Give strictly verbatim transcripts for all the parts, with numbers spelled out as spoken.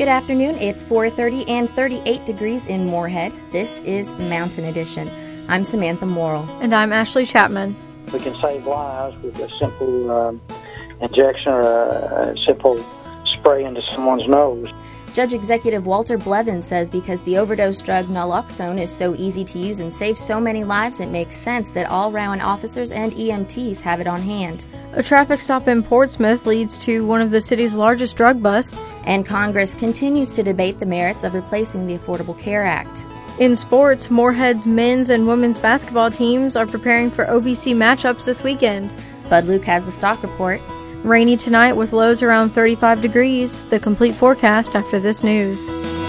Good afternoon. It's four thirty and thirty-eight degrees in Moorhead. This is Mountain Edition. I'm Samantha Morrill. And I'm Ashley Chapman. We can save lives with a simple um, injection or a, a simple spray into someone's nose. Judge Executive Walter Blevins says because the overdose drug naloxone is so easy to use and saves so many lives, it makes sense that all Rowan officers and E M Ts have it on hand. A traffic stop in Portsmouth leads to one of the city's largest drug busts. And Congress continues to debate the merits of replacing the Affordable Care Act. In sports, Moorhead's men's and women's basketball teams are preparing for O V C matchups this weekend. Bud Luke has the stock report. Rainy tonight with lows around thirty-five degrees. The complete forecast after this news.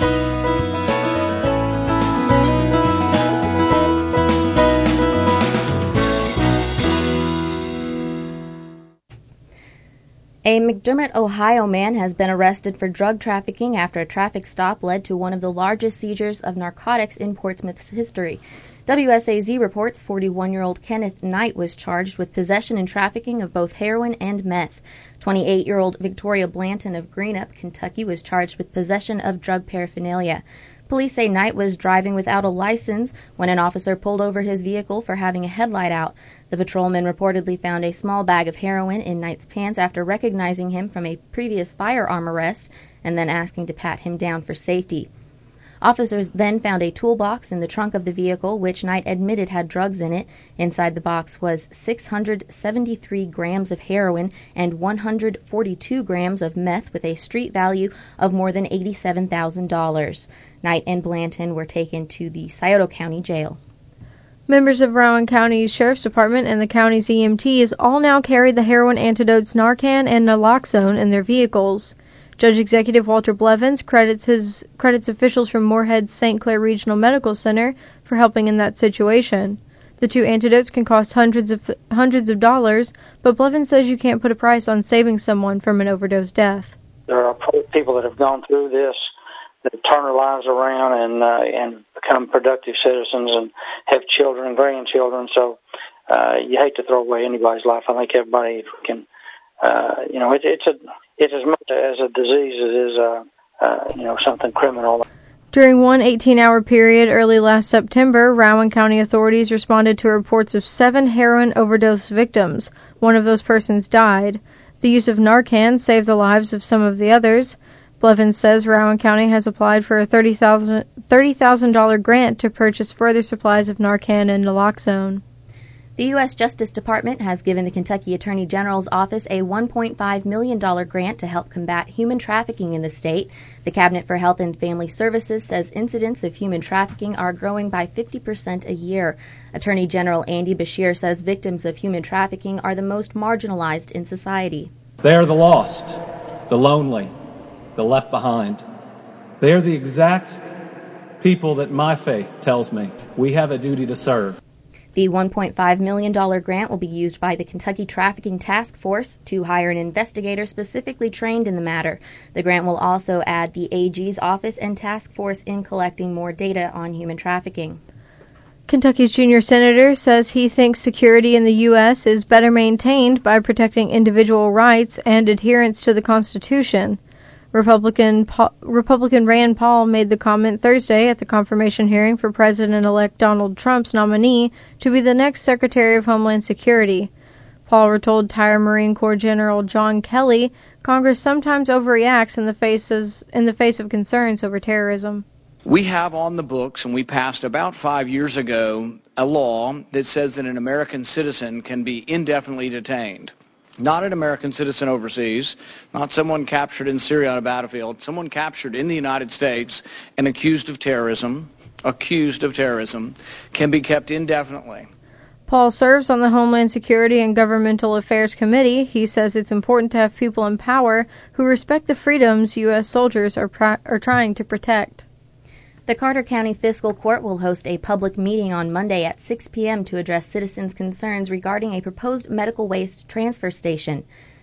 A McDermott, Ohio man has been arrested for drug trafficking after a traffic stop led to one of the largest seizures of narcotics in Portsmouth's history. W S A Z reports forty-one-year-old Kenneth Knight was charged with possession and trafficking of both heroin and meth. twenty-eight-year-old Victoria Blanton of Greenup, Kentucky, was charged with possession of drug paraphernalia. Police say Knight was driving without a license when an officer pulled over his vehicle for having a headlight out. The patrolman reportedly found a small bag of heroin in Knight's pants after recognizing him from a previous firearm arrest and then asking to pat him down for safety. Officers then found a toolbox in the trunk of the vehicle, which Knight admitted had drugs in it. Inside the box was six hundred seventy-three grams of heroin and one hundred forty-two grams of meth with a street value of more than eighty-seven thousand dollars. Knight and Blanton were taken to the Scioto County Jail. Members of Rowan County's Sheriff's Department and the county's E M Ts all now carry the heroin antidotes Narcan and naloxone in their vehicles. Judge Executive Walter Blevins credits his credits officials from Moorhead's Saint Clair Regional Medical Center for helping in that situation. The two antidotes can cost hundreds of hundreds of dollars, but Blevins says you can't put a price on saving someone from an overdose death. There are people that have gone through this, that turn their lives around and uh, and become productive citizens and have children and grandchildren. So uh, you hate to throw away anybody's life. I think everybody can, uh, you know, it, it's a it's as much as a disease as it is, uh, uh, you know, something criminal. During one eighteen-hour period early last September, Rowan County authorities responded to reports of seven heroin overdose victims. One of those persons died. The use of Narcan saved the lives of some of the others. Blevins says Rowan County has applied for a thirty thousand dollars grant to purchase further supplies of Narcan and naloxone. The U S Justice Department has given the Kentucky Attorney General's office a one point five million dollars grant to help combat human trafficking in the state. The Cabinet for Health and Family Services says incidents of human trafficking are growing by fifty percent a year. Attorney General Andy Beshear says victims of human trafficking are the most marginalized in society. They are the lost, the lonely, the left behind. They are the exact people that my faith tells me we have a duty to serve. The one point five million dollars grant will be used by the Kentucky Trafficking Task Force to hire an investigator specifically trained in the matter. The grant will also add the A G's office and task force in collecting more data on human trafficking. Kentucky's junior senator says he thinks security in the U S is better maintained by protecting individual rights and adherence to the Constitution. Republican Paul, Republican Rand Paul made the comment Thursday at the confirmation hearing for President-elect Donald Trump's nominee to be the next Secretary of Homeland Security. Paul told retired Marine Corps General John Kelly Congress sometimes overreacts in the faces in the face of concerns over terrorism. We have on the books, and we passed about five years ago, a law that says that an American citizen can be indefinitely detained. Not an American citizen overseas, not someone captured in Syria on a battlefield, someone captured in the United States and accused of terrorism, accused of terrorism, can be kept indefinitely. Paul serves on the Homeland Security and Governmental Affairs Committee. He says it's important to have people in power who respect the freedoms U S soldiers are, pr- are trying to protect. The Carter County Fiscal Court will host a public meeting on Monday at six p.m. to address citizens' concerns regarding a proposed medical waste transfer station.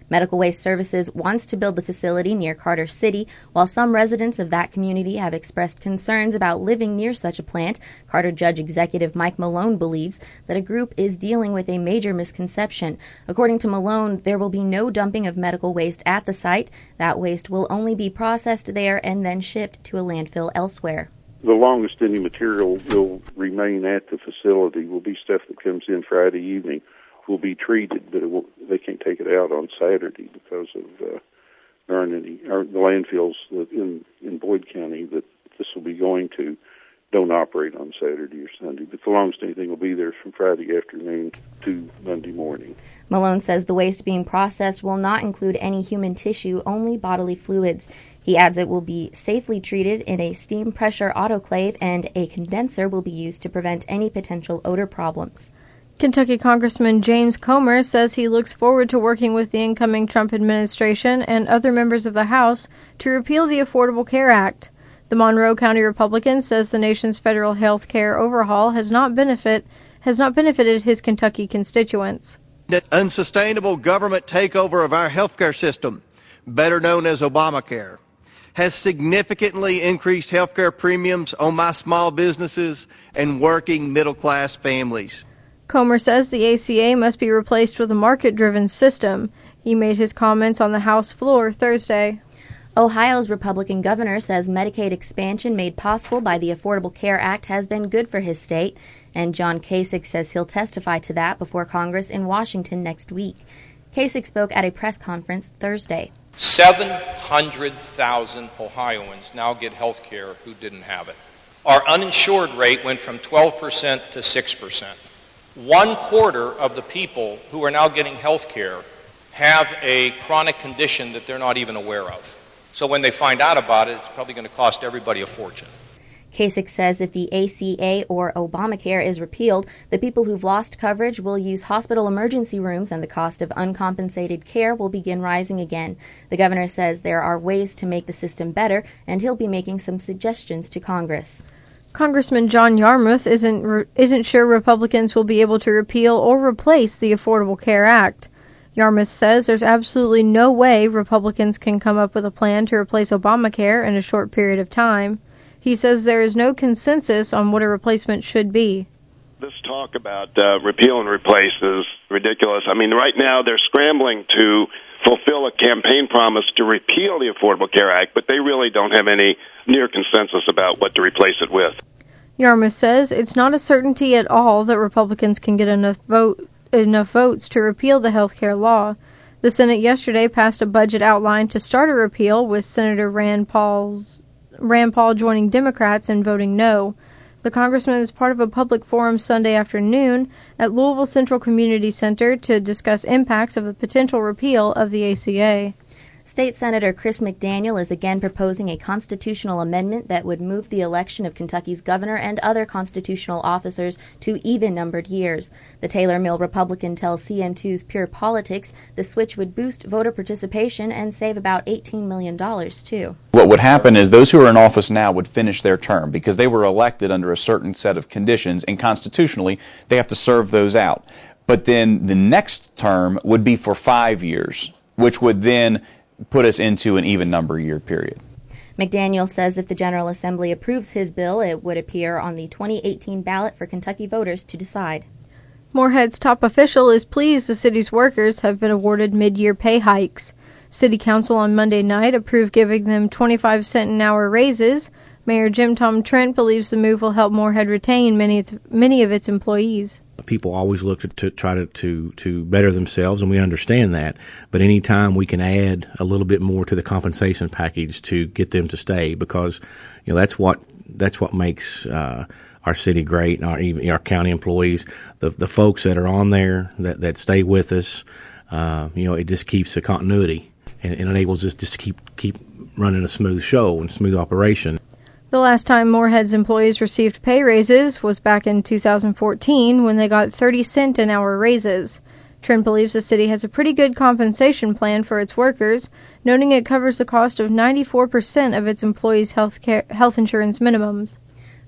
Medical Waste Services wants to build the facility near Carter City. While some residents of that community have expressed concerns about living near such a plant, Carter Judge Executive Mike Malone believes that a group is dealing with a major misconception. According to Malone, there will be no dumping of medical waste at the site. That waste will only be processed there and then shipped to a landfill elsewhere. The longest any material will remain at the facility will be stuff that comes in Friday evening, will be treated, but it will, they can't take it out on Saturday because of uh, there aren't any, or the landfills that in, in Boyd County that this will be going to don't operate on Saturday or Sunday. But the longest anything will be there from Friday afternoon to Monday morning. Malone says the waste being processed will not include any human tissue, only bodily fluids. He adds it will be safely treated in a steam pressure autoclave and a condenser will be used to prevent any potential odor problems. Kentucky Congressman James Comer says he looks forward to working with the incoming Trump administration and other members of the House to repeal the Affordable Care Act. The Monroe County Republican says the nation's federal health care overhaul has not benefit has not benefited his Kentucky constituents. The unsustainable government takeover of our health care system, better known as Obamacare, has significantly increased health care premiums on my small businesses and working middle-class families. Comer says the A C A must be replaced with a market-driven system. He made his comments on the House floor Thursday. Ohio's Republican governor says Medicaid expansion made possible by the Affordable Care Act has been good for his state, and John Kasich says he'll testify to that before Congress in Washington next week. Kasich spoke at a press conference Thursday. seven hundred thousand Ohioans now get health care who didn't have it. Our uninsured rate went from twelve percent to six percent. One quarter of the people who are now getting health care have a chronic condition that they're not even aware of. So when they find out about it, it's probably going to cost everybody a fortune. Kasich says if the A C A or Obamacare is repealed, the people who've lost coverage will use hospital emergency rooms and the cost of uncompensated care will begin rising again. The governor says there are ways to make the system better, and he'll be making some suggestions to Congress. Congressman John Yarmuth isn't re- isn't sure Republicans will be able to repeal or replace the Affordable Care Act. Yarmuth says there's absolutely no way Republicans can come up with a plan to replace Obamacare in a short period of time. He says there is no consensus on what a replacement should be. This talk about uh, repeal and replace is ridiculous. I mean, right now they're scrambling to fulfill a campaign promise to repeal the Affordable Care Act, but they really don't have any near consensus about what to replace it with. Yarmuth says it's not a certainty at all that Republicans can get enough vote enough votes to repeal the health care law. The Senate yesterday passed a budget outline to start a repeal, with Senator Rand Paul's Rand Paul joining Democrats in voting no. The congressman is part of a public forum Sunday afternoon at Louisville Central Community Center to discuss impacts of the potential repeal of the A C A. State Senator Chris McDaniel is again proposing a constitutional amendment that would move the election of Kentucky's governor and other constitutional officers to even-numbered years. The Taylor Mill Republican tells C N two's Pure Politics the switch would boost voter participation and save about eighteen million dollars, too. What would happen is those who are in office now would finish their term because they were elected under a certain set of conditions, and constitutionally they have to serve those out. But then the next term would be for five years, which would then put us into an even number year period. McDaniel says if the General Assembly approves his bill, it would appear on the twenty eighteen ballot for Kentucky voters to decide. Morehead's top official is pleased the city's workers have been awarded mid-year pay hikes. City Council on Monday night approved giving them twenty-five cent an hour raises. Mayor Jim Tom Trent believes the move will help Morehead retain many, its, many of its employees. People always look to, to try to, to, to better themselves, and we understand that. But any time we can add a little bit more to the compensation package to get them to stay, because you know that's what that's what makes uh, our city great, and our even our county employees, the the folks that are on there that, that stay with us. Uh, you know, it just keeps the continuity and, and enables us just to keep keep running a smooth show and smooth operation. The last time Morehead's employees received pay raises was back in two thousand fourteen when they got thirty cent an hour raises. Trent believes the city has a pretty good compensation plan for its workers, noting it covers the cost of ninety-four percent of its employees' health care, health insurance minimums.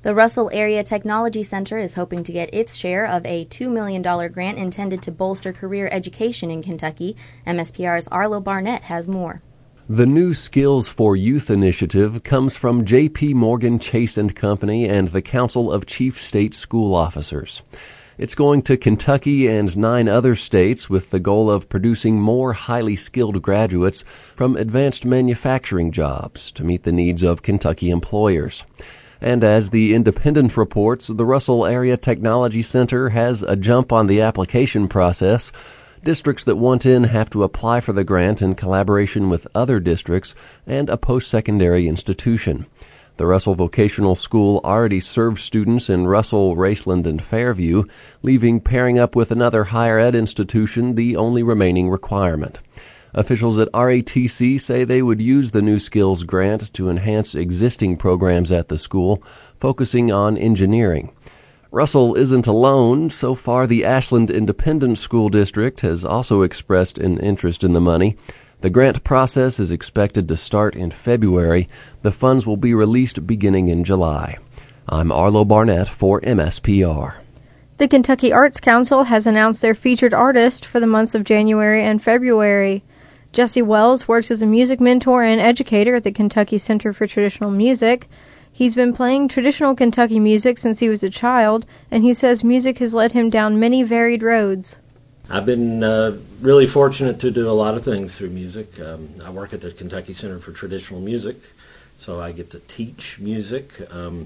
The Russell Area Technology Center is hoping to get its share of a two million dollars grant intended to bolster career education in Kentucky. M S P R's Arlo Barnett has more. The new Skills for Youth initiative comes from J P. Morgan Chase and Company and the Council of Chief State School Officers. It's going to Kentucky and nine other states with the goal of producing more highly skilled graduates from advanced manufacturing jobs to meet the needs of Kentucky employers. And as the Independent reports, the Russell Area Technology Center has a jump on the application process. Districts that want in have to apply for the grant in collaboration with other districts and a post-secondary institution. The Russell Vocational School already serves students in Russell, Raceland, and Fairview, leaving pairing up with another higher ed institution the only remaining requirement. Officials at R A T C say they would use the new skills grant to enhance existing programs at the school, focusing on engineering. Russell isn't alone. So far, the Ashland Independent School District has also expressed an interest in the money. The grant process is expected to start in February. The funds will be released beginning in July. I'm Arlo Barnett for M S P R. The Kentucky Arts Council has announced their featured artist for the months of January and February. Jesse Wells works as a music mentor and educator at the Kentucky Center for Traditional Music. He's been playing traditional Kentucky music since he was a child, and he says music has led him down many varied roads. I've been uh, really fortunate to do a lot of things through music. Um, I work at the Kentucky Center for Traditional Music, so I get to teach music. Um,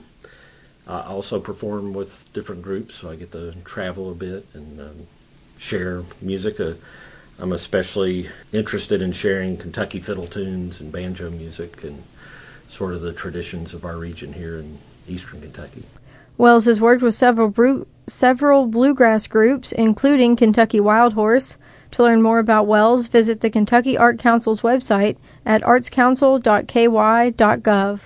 I also perform with different groups, so I get to travel a bit and um, share music. Uh, I'm especially interested in sharing Kentucky fiddle tunes and banjo music and sort of the traditions of our region here in eastern Kentucky. Wells has worked with several bru- several bluegrass groups, including Kentucky Wild Horse. To learn more about Wells, visit the Kentucky Art Council's website at arts council dot k y dot gov.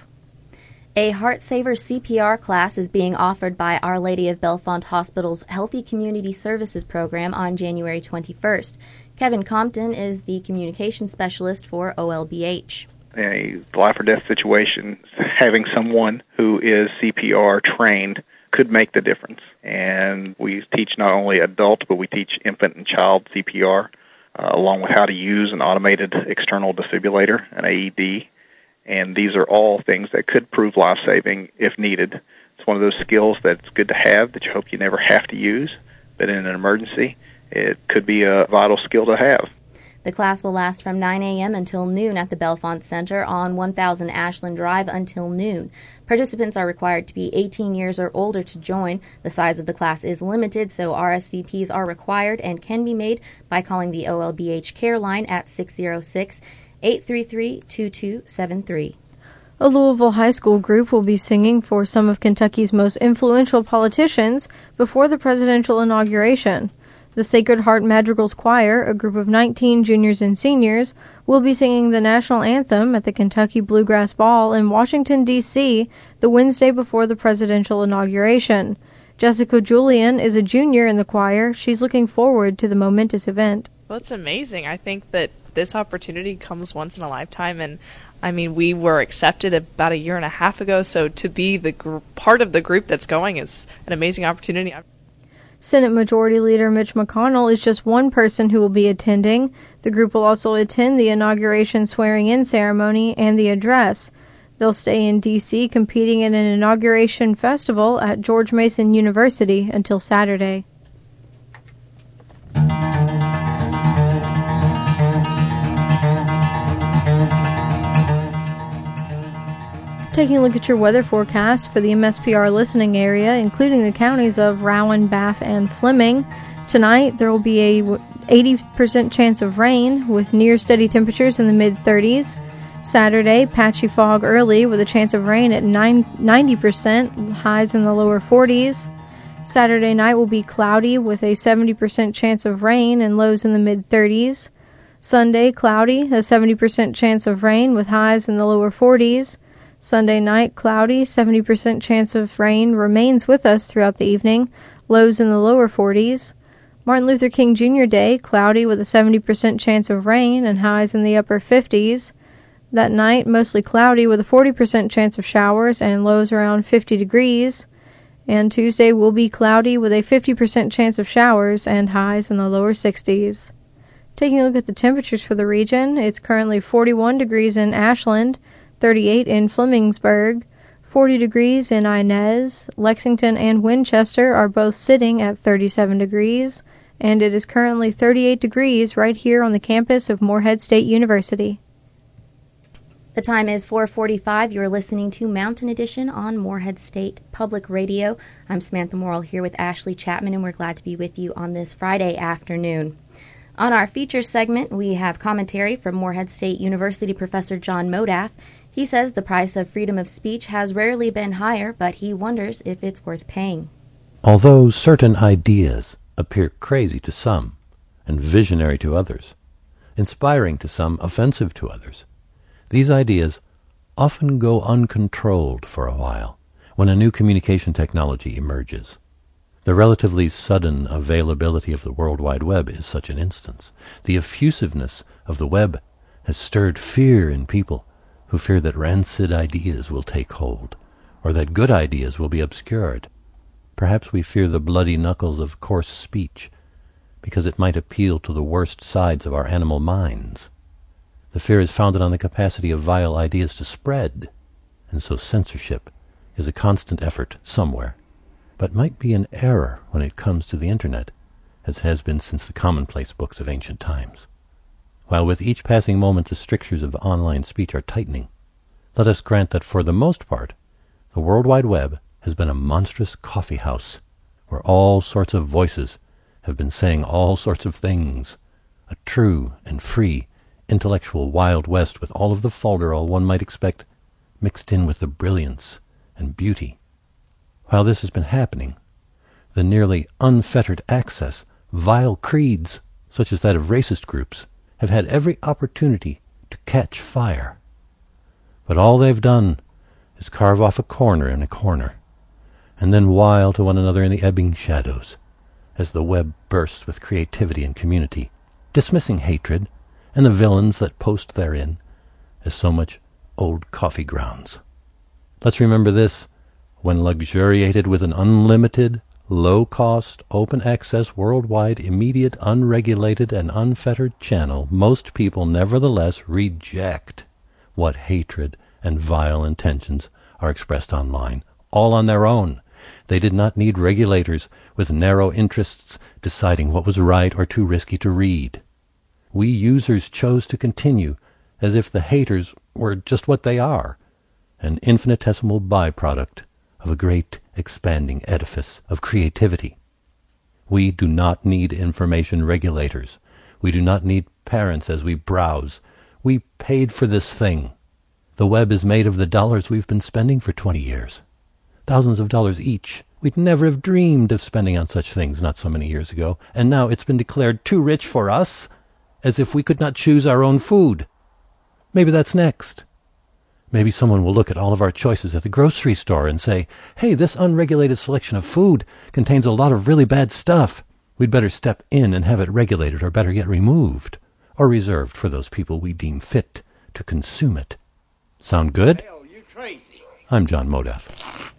A Heart Saver C P R class is being offered by Our Lady of Bellefonte Hospital's Healthy Community Services program on January twenty-first. Kevin Compton is the communications specialist for O L B H. A life or death situation, having someone who is C P R trained could make the difference. And we teach not only adult, but we teach infant and child C P R, uh, along with how to use an automated external defibrillator, an A E D. And these are all things that could prove life-saving if needed. It's one of those skills that's good to have that you hope you never have to use, but in an emergency, it could be a vital skill to have. The class will last from nine a.m. until noon at the Bellefonte Center on one thousand Ashland Drive until noon. Participants are required to be eighteen years or older to join. The size of the class is limited, so R S V Ps are required and can be made by calling the O L B H Care Line at six oh six, eight three three, two two seven three. A Louisville high school group will be singing for some of Kentucky's most influential politicians before the presidential inauguration. The Sacred Heart Madrigals Choir, a group of nineteen juniors and seniors, will be singing the national anthem at the Kentucky Bluegrass Ball in Washington, D C the Wednesday before the presidential inauguration. Jessica Julian is a junior in the choir. She's looking forward to the momentous event. Well, it's amazing. I think that this opportunity comes once in a lifetime, and I mean, we were accepted about a year and a half ago, so to be the gr- part of the group that's going is an amazing opportunity. Senate Majority Leader Mitch McConnell is just one person who will be attending. The group will also attend the inauguration swearing-in ceremony and the address. They'll stay in D C competing in an inauguration festival at George Mason University until Saturday. Taking a look at your weather forecast for the M S P R listening area, including the counties of Rowan, Bath, and Fleming. Tonight, there will be a eighty percent chance of rain with near steady temperatures in the mid thirties. Saturday, patchy fog early with a chance of rain at ninety percent, highs in the lower forties. Saturday night will be cloudy with a seventy percent chance of rain and lows in the mid thirties. Sunday, cloudy, a seventy percent chance of rain with highs in the lower forties. Sunday night, cloudy, seventy percent chance of rain remains with us throughout the evening, lows in the lower forties. Martin Luther King Junior Day, cloudy with a seventy percent chance of rain and highs in the upper fifties. That night, mostly cloudy with a forty percent chance of showers and lows around fifty degrees. And Tuesday will be cloudy with a fifty percent chance of showers and highs in the lower sixties. Taking a look at the temperatures for the region, it's currently forty-one degrees in Ashland, thirty-eight in Flemingsburg, forty degrees in Inez. Lexington and Winchester are both sitting at thirty-seven degrees, and it is currently thirty-eight degrees right here on the campus of Morehead State University. The time is four forty-five. You're listening to Mountain Edition on Morehead State Public Radio. I'm Samantha Morrill here with Ashley Chapman, and we're glad to be with you on this Friday afternoon. On our feature segment, we have commentary from Morehead State University Professor John Modaff. He says the price of freedom of speech has rarely been higher, but he wonders if it's worth paying. Although certain ideas appear crazy to some and visionary to others, inspiring to some, offensive to others, these ideas often go uncontrolled for a while when a new communication technology emerges. The relatively sudden availability of the World Wide Web is such an instance. The effusiveness of the web has stirred fear in people who fear that rancid ideas will take hold, or that good ideas will be obscured. Perhaps we fear the bloody knuckles of coarse speech, because it might appeal to the worst sides of our animal minds. The fear is founded on the capacity of vile ideas to spread, and so censorship is a constant effort somewhere, but might be an error when it comes to the Internet, as it has been since the commonplace books of ancient times. While with each passing moment the strictures of online speech are tightening, let us grant that for the most part, the World Wide Web has been a monstrous coffee house, where all sorts of voices have been saying all sorts of things, a true and free intellectual Wild West with all of the folderol one might expect mixed in with the brilliance and beauty. While this has been happening, the nearly unfettered access, vile creeds, such as that of racist groups, have had every opportunity to catch fire. But all they've done is carve off a corner in a corner, and then while to one another in the ebbing shadows, as the web bursts with creativity and community, dismissing hatred and the villains that post therein as so much old coffee grounds. Let's remember this: when luxuriated with an unlimited, low-cost, open-access, worldwide, immediate, unregulated, and unfettered channel, most people nevertheless reject what hatred and vile intentions are expressed online, all on their own. They did not need regulators with narrow interests deciding what was right or too risky to read. We users chose to continue as if the haters were just what they are, an infinitesimal byproduct of a great expanding edifice of creativity. We do not need information regulators. We do not need parents as we browse. We paid for this thing. The web is made of the dollars we've been spending for twenty years. Thousands of dollars each. We'd never have dreamed of spending on such things not so many years ago, and now it's been declared too rich for us, as if we could not choose our own food. Maybe that's next. Maybe someone will look at all of our choices at the grocery store and say, hey, this unregulated selection of food contains a lot of really bad stuff. We'd better step in and have it regulated, or better yet removed, or reserved for those people we deem fit to consume it. Sound good? Hell, you crazy. I'm John Modaff.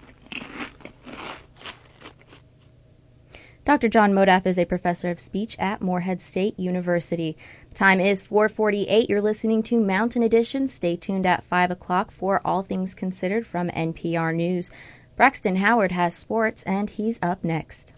Doctor John Modaff is a professor of speech at Morehead State University. The time is four forty-eight. You're listening to Mountain Edition. Stay tuned at five o'clock for All Things Considered from N P R News. Braxton Howard has sports, and he's up next.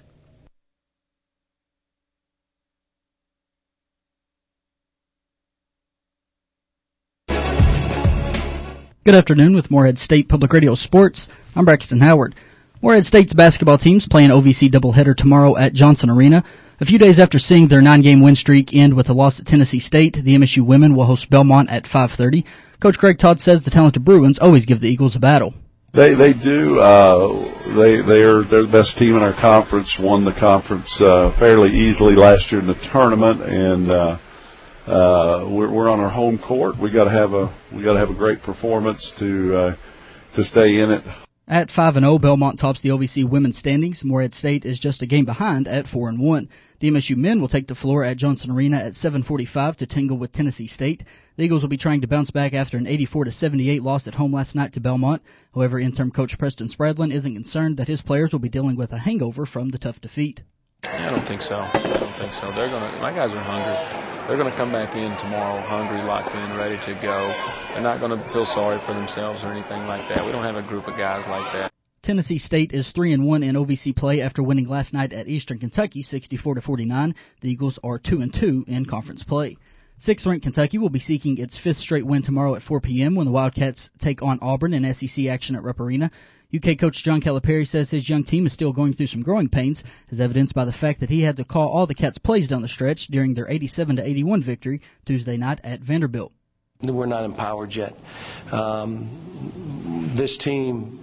Good afternoon with Morehead State Public Radio Sports. I'm Braxton Howard. Morehead State's basketball team's playing an O V C doubleheader tomorrow at Johnson Arena. A few days after seeing their nine-game win streak end with a loss at Tennessee State, the M S U women will host Belmont at five thirty. Coach Greg Todd says the talented Bruins always give the Eagles a battle. They they do. Uh, they they are they're the best team in our conference. Won the conference uh, fairly easily last year in the tournament, and uh, uh, we're we're on our home court. We got to have a we got to have a great performance to uh, to stay in it. At five and oh, Belmont tops the O V C women's standings. Morehead State is just a game behind at four and one. The M S U men will take the floor at Johnson Arena at seven forty-five to tangle with Tennessee State. The Eagles will be trying to bounce back after an eighty-four to seventy-eight loss at home last night to Belmont. However, interim coach Preston Spradlin isn't concerned that his players will be dealing with a hangover from the tough defeat. I don't think so. I don't think so. They're gonna. My guys are hungry. They're going to come back in tomorrow hungry, locked in, ready to go. They're not going to feel sorry for themselves or anything like that. We don't have a group of guys like that. Tennessee State is three and one in O V C play after winning last night at Eastern Kentucky sixty-four to forty-nine. The Eagles are two and two in conference play. Sixth-ranked Kentucky will be seeking its fifth straight win tomorrow at four p.m. when the Wildcats take on Auburn in S E C action at Rupp Arena. U K coach John Calipari says his young team is still going through some growing pains, as evidenced by the fact that he had to call all the Cats' plays down the stretch during their eighty-seven to eighty-one victory Tuesday night at Vanderbilt. We're not empowered yet. Um, this team,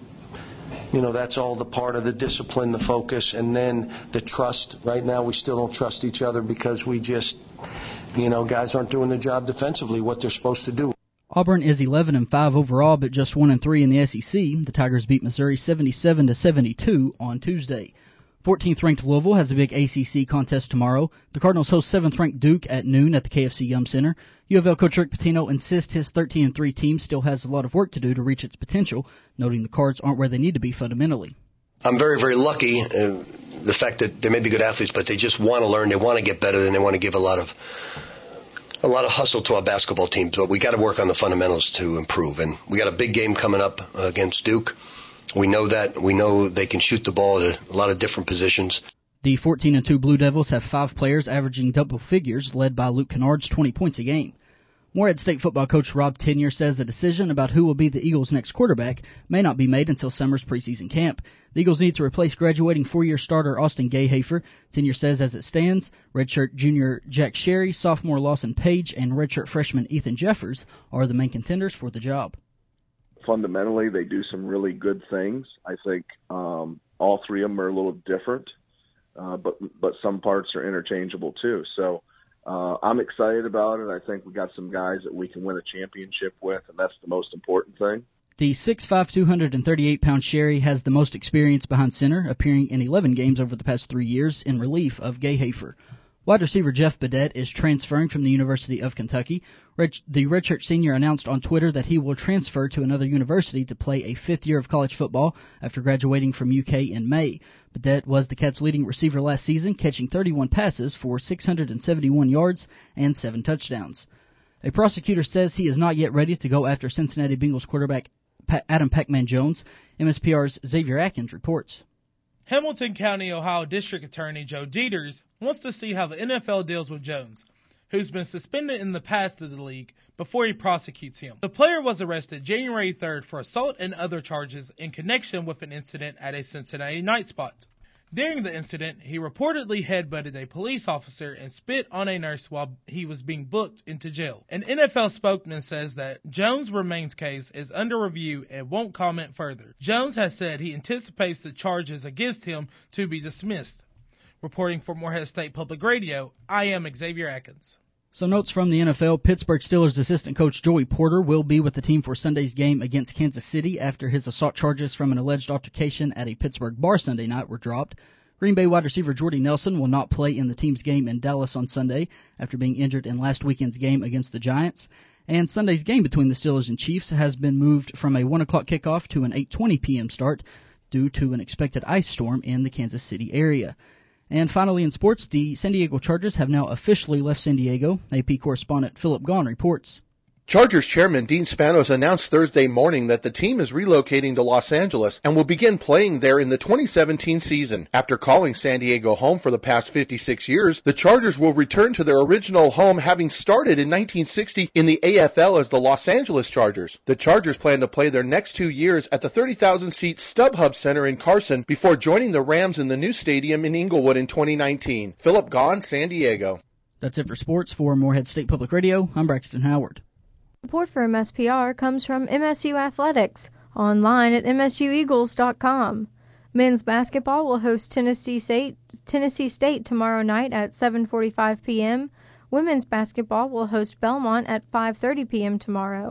you know, that's all the part of the discipline, the focus, and then the trust. Right now we still don't trust each other because we just, you know, guys aren't doing their job defensively, what they're supposed to do. Auburn is eleven and five overall, but just one and three in the S E C. The Tigers beat Missouri seventy-seven to seventy-two on Tuesday. fourteenth-ranked Louisville has a big A C C contest tomorrow. The Cardinals host seventh-ranked Duke at noon at the K F C Yum Center. U of L coach Rick Pitino insists his thirteen and three team still has a lot of work to do to reach its potential, noting the Cards aren't where they need to be fundamentally. I'm very, very lucky, uh, the fact that they may be good athletes, but they just want to learn, they want to get better, and they want to give a lot of a lot of hustle to our basketball team. But we got to work on the fundamentals to improve. And we got a big game coming up against Duke. We know that. We know they can shoot the ball at a lot of different positions. The fourteen and two Blue Devils have five players averaging double figures, led by Luke Kennard's twenty points a game. Morehead State football coach Rob Tenier says a decision about who will be the Eagles' next quarterback may not be made until summer's preseason camp. The Eagles need to replace graduating four-year starter Austin Gayhafer. Tenier says as it stands, redshirt junior Jack Sherry, sophomore Lawson Page, and redshirt freshman Ethan Jeffers are the main contenders for the job. Fundamentally, they do some really good things. I think um, all three of them are a little different, uh, but but some parts are interchangeable too. So uh, I'm excited about it. I think we got some guys that we can win a championship with, and that's the most important thing. The six five, two hundred thirty-eight pound Sherry has the most experience behind center, appearing in eleven games over the past three years in relief of Gayhafer. Wide receiver Jeff Badette is transferring from the University of Kentucky. Rich, the redshirt senior announced on Twitter that he will transfer to another university to play a fifth year of college football after graduating from U K in May. Badette was the Cats' leading receiver last season, catching thirty-one passes for six hundred seventy-one yards and seven touchdowns. A prosecutor says he is not yet ready to go after Cincinnati Bengals quarterback Adam Pac-Man Jones. M S P R's Xavier Atkins reports. Hamilton County, Ohio District Attorney Joe Dieters wants to see how the N F L deals with Jones, who's been suspended in the past of the league, before he prosecutes him. The player was arrested January third for assault and other charges in connection with an incident at a Cincinnati night spot. During the incident, he reportedly headbutted a police officer and spit on a nurse while he was being booked into jail. An N F L spokesman says that Jones' remains case is under review and won't comment further. Jones has said he anticipates the charges against him to be dismissed. Reporting for Morehead State Public Radio, I am Xavier Atkins. Some notes from the N F L. Pittsburgh Steelers assistant coach Joey Porter will be with the team for Sunday's game against Kansas City after his assault charges from an alleged altercation at a Pittsburgh bar Sunday night were dropped. Green Bay wide receiver Jordy Nelson will not play in the team's game in Dallas on Sunday after being injured in last weekend's game against the Giants. And Sunday's game between the Steelers and Chiefs has been moved from a one o'clock kickoff to an eight twenty p.m. start due to an expected ice storm in the Kansas City area. And finally in sports, the San Diego Chargers have now officially left San Diego. A P correspondent Philip Gahn reports. Chargers chairman Dean Spanos announced Thursday morning that the team is relocating to Los Angeles and will begin playing there in the twenty seventeen season. After calling San Diego home for the past fifty-six years, the Chargers will return to their original home, having started in nineteen sixty in the A F L as the Los Angeles Chargers. The Chargers plan to play their next two years at the thirty thousand seat StubHub Center in Carson before joining the Rams in the new stadium in Inglewood in twenty nineteen. Philip Gahn, San Diego. That's it for sports. For Morehead State Public Radio, I'm Braxton Howard. Support for M S P R comes from M S U Athletics, online at m s u eagles dot com. Men's basketball will host Tennessee State, Tennessee State tomorrow night at seven forty-five p.m. Women's basketball will host Belmont at five thirty p.m. tomorrow.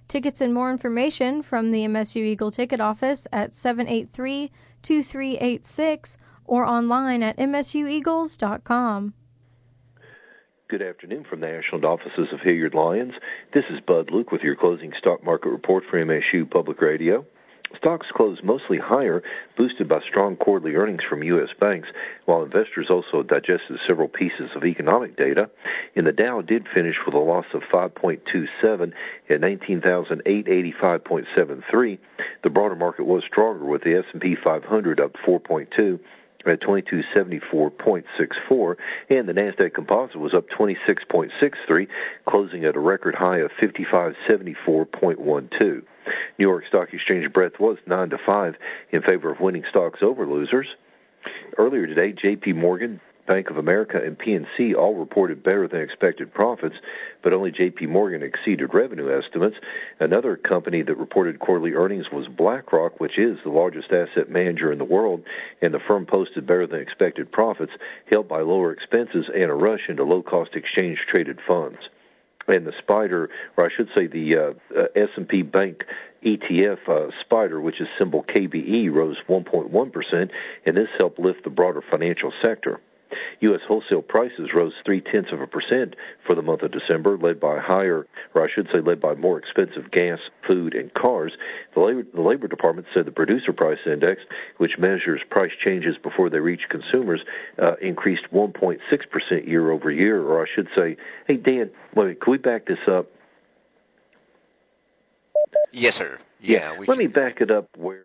Tickets and more information from the M S U Eagle ticket office at seven eight three, two three eight six or online at m s u eagles dot com. Good afternoon from the Ashland offices of Hilliard Lyons. This is Bud Luke with your closing stock market report for M S U Public Radio. Stocks closed mostly higher, boosted by strong quarterly earnings from U S banks, while investors also digested several pieces of economic data. And the Dow did finish with a loss of five point two seven at nineteen thousand eight hundred eighty-five point seven three. The broader market was stronger, with the S and P five hundred up four point two at twenty-two seventy-four point six four, and the NASDAQ Composite was up twenty-six point six three, closing at a record high of fifty-five seventy-four point one two. New York Stock Exchange breadth was nine to five in favor of winning stocks over losers. Earlier today, J P Morgan, Bank of America, and P N C all reported better than expected profits, but only J P Morgan exceeded revenue estimates. Another company that reported quarterly earnings was BlackRock, which is the largest asset manager in the world, and the firm posted better than expected profits, helped by lower expenses and a rush into low-cost exchange-traded funds. And the SPDR, or I should say the uh, uh, S and P Bank E T F uh, SPDR, which is symbol K B E, rose one point one percent, and this helped lift the broader financial sector. U S wholesale prices rose three-tenths of a percent for the month of December, led by higher, or I should say led by more expensive gas, food, and cars. The Labor, the Labor Department said the Producer Price Index, which measures price changes before they reach consumers, uh, increased one point six percent year over year, or I should say, hey, Dan, wait, can we back this up? Yes, sir. Yeah, yeah we let can. me back it up where...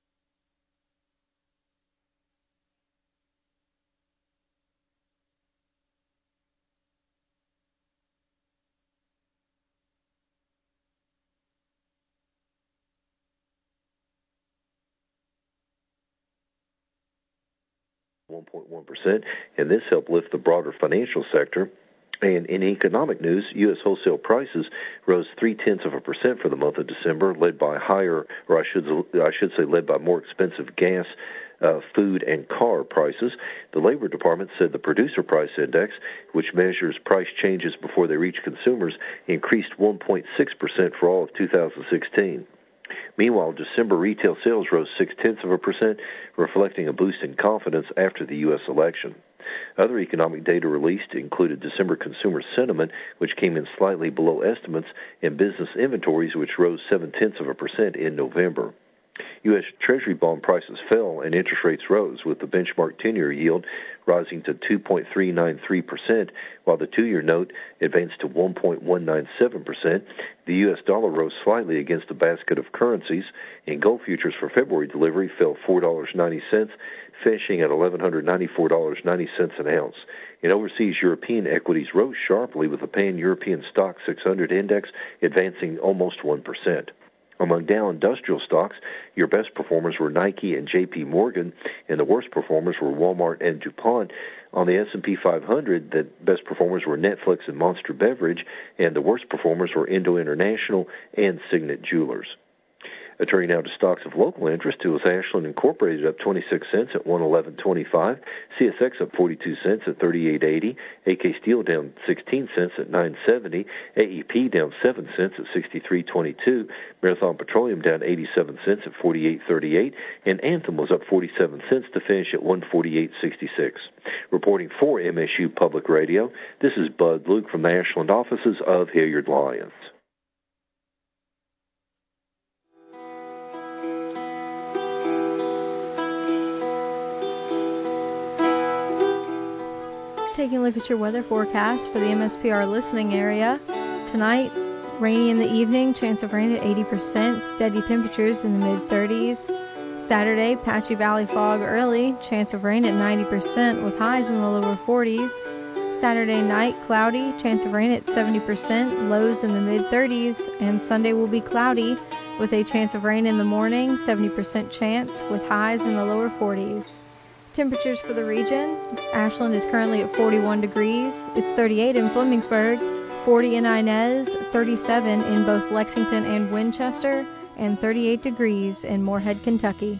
one point one percent, and this helped lift the broader financial sector. And in economic news, U S wholesale prices rose three-tenths of a percent for the month of December, led by higher, or I should I should say led by more expensive gas, uh, food, and car prices. The Labor Department said the Producer Price Index, which measures price changes before they reach consumers, increased one point six percent for all of two thousand sixteen. Meanwhile, December retail sales rose six-tenths of a percent, reflecting a boost in confidence after the U S election. Other economic data released included December consumer sentiment, which came in slightly below estimates, and business inventories, which rose seven-tenths of a percent in November. U S Treasury bond prices fell and interest rates rose, with the benchmark ten-year yield rising to two point three nine three percent, while the two-year note advanced to one point one nine seven percent. The U S dollar rose slightly against a basket of currencies, and gold futures for February delivery fell four dollars and ninety cents, finishing at eleven ninety-four dollars and ninety cents an ounce. In overseas European equities rose sharply, with the Pan-European Stock six hundred index advancing almost one percent. Among Dow industrial stocks, your best performers were Nike and J P Morgan, and the worst performers were Walmart and DuPont. On the S and P five hundred, the best performers were Netflix and Monster Beverage, and the worst performers were Indo International and Signet Jewelers. Uh, turning now to stocks of local interest, it was Ashland Incorporated up twenty-six cents at one eleven twenty-five, C S X up forty-two cents at thirty-eight eighty, A K Steel down sixteen cents at nine seventy, A E P down seven cents at sixty-three twenty-two, Marathon Petroleum down eighty-seven cents at forty-eight thirty-eight, and Anthem was up forty-seven cents to finish at one forty-eight sixty-six. Reporting for M S U Public Radio, this is Bud Luke from the Ashland offices of Hilliard Lyons. Taking a look at your weather forecast for the M S P R listening area. Tonight, rainy in the evening, chance of rain at eighty percent, steady temperatures in the mid-thirties. Saturday, patchy valley fog early, chance of rain at ninety percent with highs in the lower forties. Saturday night, cloudy, chance of rain at seventy percent, lows in the mid-thirties. And Sunday will be cloudy with a chance of rain in the morning, seventy percent chance with highs in the lower forties. Temperatures for the region. Ashland is currently at forty-one degrees. It's thirty-eight in Flemingsburg, forty in Inez, thirty-seven in both Lexington and Winchester, and thirty-eight degrees in Moorhead, Kentucky.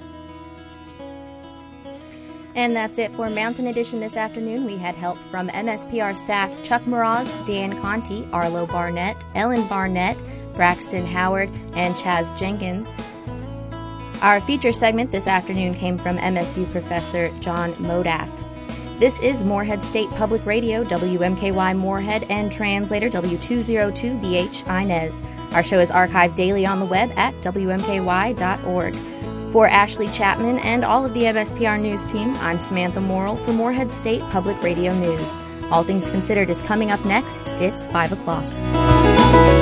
And that's it for Mountain Edition this afternoon. We had help from M S P R staff Chuck Mraz, Dan Conti, Arlo Barnett, Ellen Barnett, Braxton Howard, and Chaz Jenkins. Our feature segment this afternoon came from M S U professor John Modaff. This is Morehead State Public Radio, W M K Y Morehead, and translator W two oh two B H Inez. Our show is archived daily on the web at W M K Y dot org. For Ashley Chapman and all of the M S P R News team, I'm Samantha Morrill for Morehead State Public Radio News. All Things Considered is coming up next. It's five o'clock.